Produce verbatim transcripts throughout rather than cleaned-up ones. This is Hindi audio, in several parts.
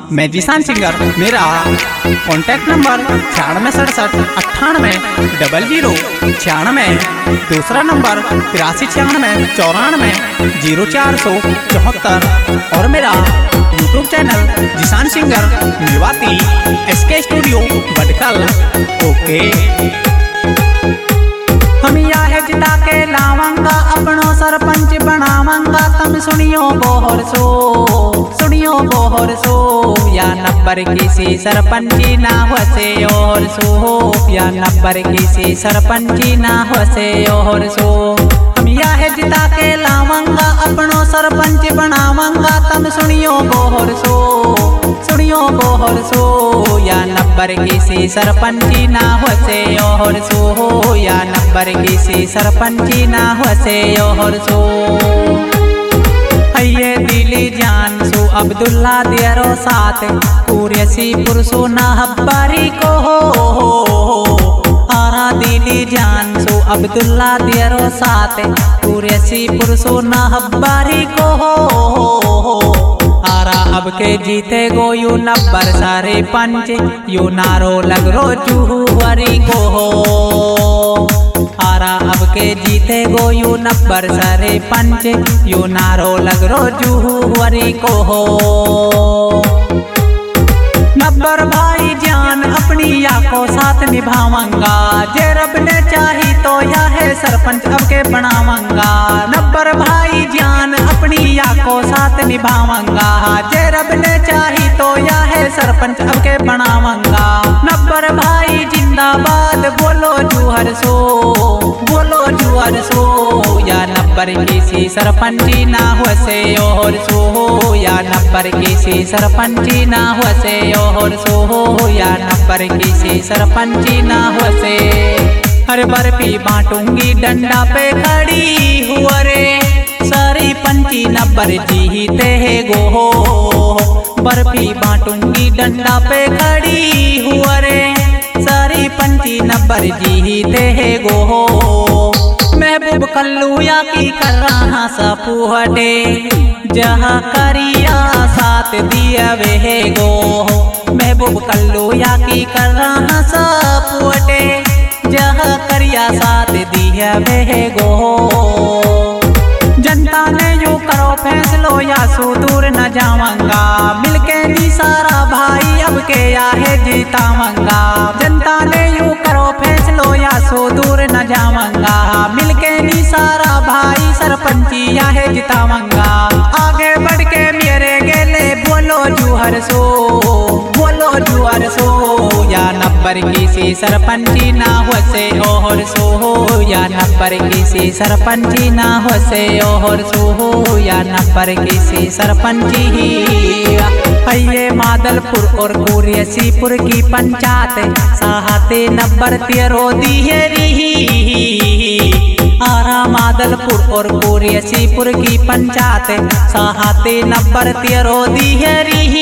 मैं जिसान सिंगर। मेरा कॉन्टैक्ट नंबर छियानवे सड़सठ अट्ठानवे डबल जीरो छियानवे। दूसरा नंबर तिरासी छियानवे चौरानवे जीरो चार सौ चौहत्तर। और मेरा YouTube channel Zishan singer Mewati S K studio बटकल। ओके हम यह जिता के लावंगा अपनो सरपंच बनावंगा। तम सुनियो बोहर सो सुनियो बोहर सो या नब्बर किसी सरपंची ना हसे और सो या नब्बर किसी सरपंची ना हसे और सो। हम यह जिता के लावंगा अपनो सरपंच बनावंगा। तम सुनियो बोहर सो सुनियो बोहर सो या नब्बर किसी सरपंची ना हसे और सो या नब्बर किसी सरपंची ना हसे और सो। ये दिली जान सो अब्दुल्ला दियरो साथ कुरेसी पुरसो ना हब्बारी को हो। आरा दिली जान सो अब्दुल्ला दियरो साथ कुरेसी पुरसो ना हब्बारी को हो। आरा अब के जीते गो यू नब्बर सारे पंच यू नारो लगरो चूहरी को हो। आरा अब के जीते गो यू नब्बर सारे पंच यू नारो लगरो जूहरी को हो। नब्बर भाई जान अपनी या को साथ निभावंगा। जे रब ने चाही तो या है सरपंच अब के बनावंगा। नब्बर भाई जान अपनी या को साथ निभावंगा। जे रब ने चाही तो या है सरपंच अब के बनावंगा। नब्बर भाई जिंदाबाद बोलो जूहर सो बोलो जूहर सो या नब्बर किसी सरपंची ना हसे और सो या नब्बर किसी सरपंची ना हसे और सो या नब्बर किसी सरपंची ना हसे। हर बर्फी बांटूंगी डंडा पे खड़ी हुआ रे सारी पंची नब्बर जीते गो हो। बर्फी बांटूंगी डंडा पे खड़ी हुआ रे सारी पंची नब्बर जीते गो हो। महबूब कल्लू या की कर रहा सपूहटे जहाँ करिया साथ दिया वे गो। महबूब कल्लू या की कर रहा सपूहटे जहाँ करिया साथ दिया वे गो। जनता ने यू करो फैसलो या सो दूर न जावंगा। मिलके नी सारा भाई अब के या है जीतावंगा। जनता ने यू करो फैसलो या सो दूर न जावंगा। मिलके नी सारा भाई सरपंची या है जितावंगा। आगे बढ़ के मेरे गेले बोलो जूहर सो बोलो जूहर सो या नब्बर किसी सरपंची ना हसे और सो या नब्बर किसी सरपंची ना हसे और सो या नब्बर किसी सरपंची ही। ये मादलपुर और कुरेसीपुर की पंचायत साहते नब्बर तेरो दिहरी। आरा मादलपुर और कुरेसीपुर की पंचायत साहते नब्बर तेरो दिहरी।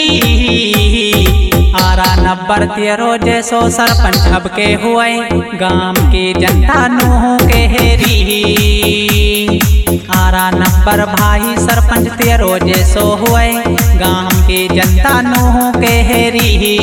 आरा नब्बर तेरो जैसो सरपंच अब के हुए गांव के जनता नूह के हेरी। आरा नब्बर भाई सरपंच तेरो जैसो हुए गांव के जनता नूह के हेरी।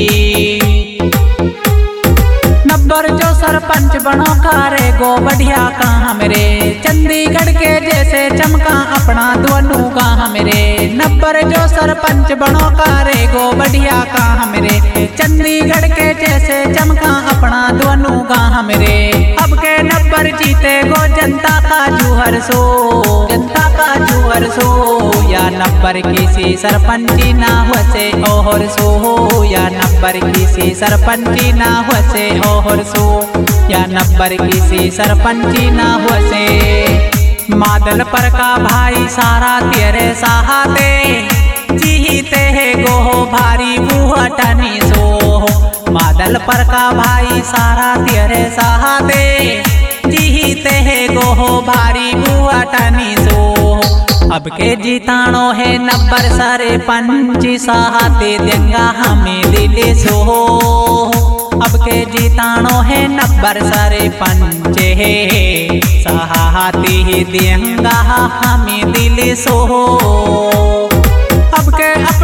नब्बर जो सरपंच बनो कारे गो बढ़िया काम रे चंडीगढ़ के जैसे चमका अपना दोनों काम रे। नब्बर जो सरपंच बनो कारे गो बढ़िया काम रे चंडीगढ़ के जैसे चमका अपना दोनों काम रे। अब के नब्बर जीते गो जनता का जूहर सो जनता का जूहर सो या नब्बर किसी सरपंची ना हसे और सो या नब्बर किसी सरपंची ना हसे और सो या नब्बर किसी सरपंची ना हसे। मादल पर का भाई सारा तेरे सहाते जीते गो भारी बुहटनी सो। मादल पर का भाई सारा तेरे सहाते जीते गो भारी बुहटनी सो। अब के जीताणो है नब्बर सारे पंची सहाते देंगा हमें दिल सो। अब के जीताणो है नब्बर सारे पंचे सहाती ही देंगा हमें दिल सो। अब के अपने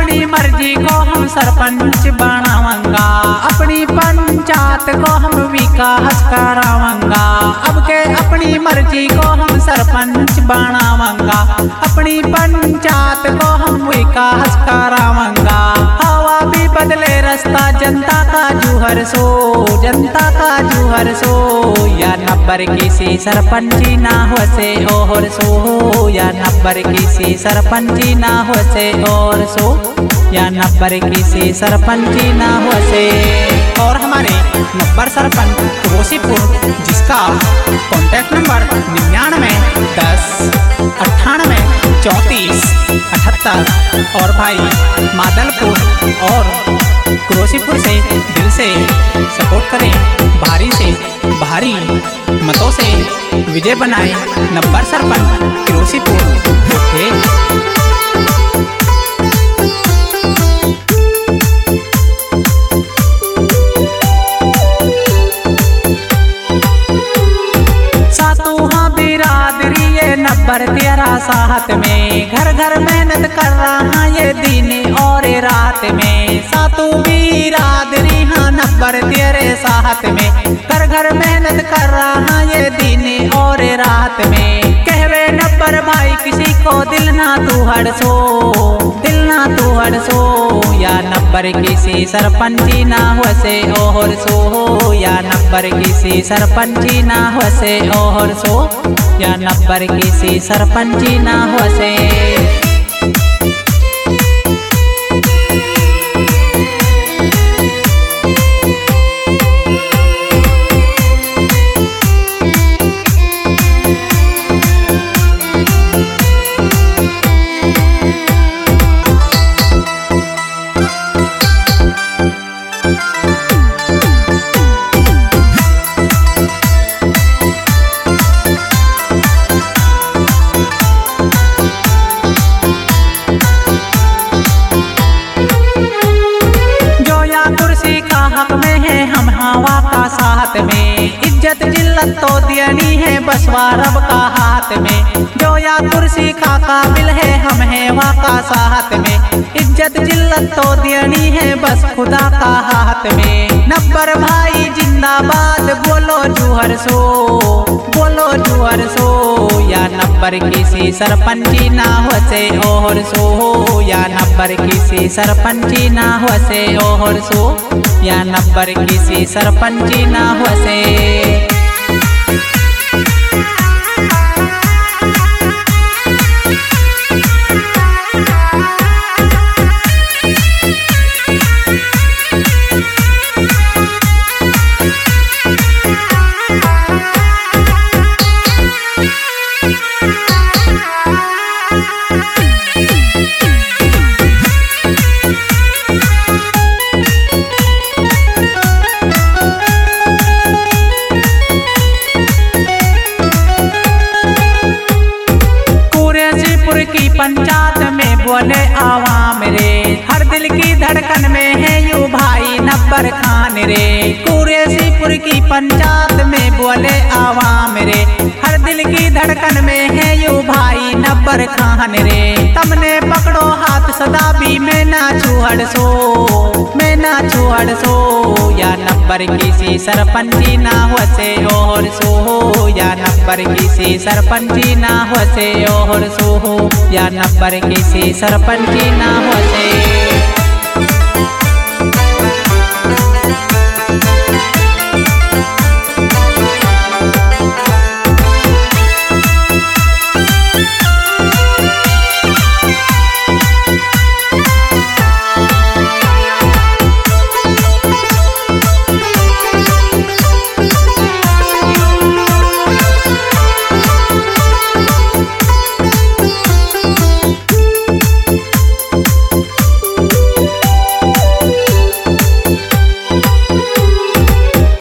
अपनी मर्जी को हम सरपंच बनावंगा, अपनी पंचायत को हम विकास करावंगा। अब के अपनी मर्जी को हम सरपंच बनावंगा, अपनी पंचायत को हम विकास करावंगा। हवा भी बदले रास्ता जनता का जुहर सो, जनता का जुहर सो। या नब्बर किसी सरपंची ना हो से और सो, या नब्बर किसी सरपंची ना हो से और सो, या नब्बर किसी सरपंची ना हो से। और हमारे नब्बर सरपंच रोशीपुर, जिसका कॉन्टैक्ट नंबर निन्यानवे दस अट्ठानवे चौंतीस अठहत्तर। और भाई मादलपुर और क्रोशीपुर से दिल से सपोर्ट करें, भारी से भारी मतों से विजय बनाए नब्बर सरपंच क्रोशीपुर। नब्बर तेरा साथ में घर घर मेहनत कर रहा ये दिन और रात में। सातू बिरादरी हाँ नब्बर तेरे साथ में, घर घर मेहनत कर रहा ये दिन और रात में। कहवे नब्बर भाई किसी को दिल ना तू हड़सो, दिल ना तू हड़सो। या नब्बर किसी सरपंची ना हो से और सो, या नब्बर किसी सरपंची ना हो से और सो, या नब्बर किसी सरपंची ना हो से। हवा का साथ में इज्जत जिल्लत तो देनी है बसवा रब का हाथ में। जो या कुर्सी का काबिल है हम है वा का साथ में, इज्जत जिल्लत तो देनी है बस खुदा का हाथ में। नब्बर भाई जिंदाबाद बोलो जुहर सो, बोलो जुहर सो। या नब्बर किसी सरपंची ना हो से और सो, या नब्बर किसी सरपंची ना हो से और सो, या नब्बर किसी सरपंची ना हो से। की पंचायत में बोले आवाम रे, हर दिल की धड़कन में है यू भाई नब्बर खान रे। कुरैशीपुर की पंचायत में बोले आवाम रे, हर दिल की धड़कन में है यू भाई नब्बर खान रे। तमने पकड़ो हाथ सदा भी मैं ना छुहड़ सो, मैं ना छुहड़ सो। या नब्बर किसी सरपंची ना हो से और सो, या नब्बर किसी सरपंची ना हो से और सो, या नब्बर किसी सरपंची ना हो से।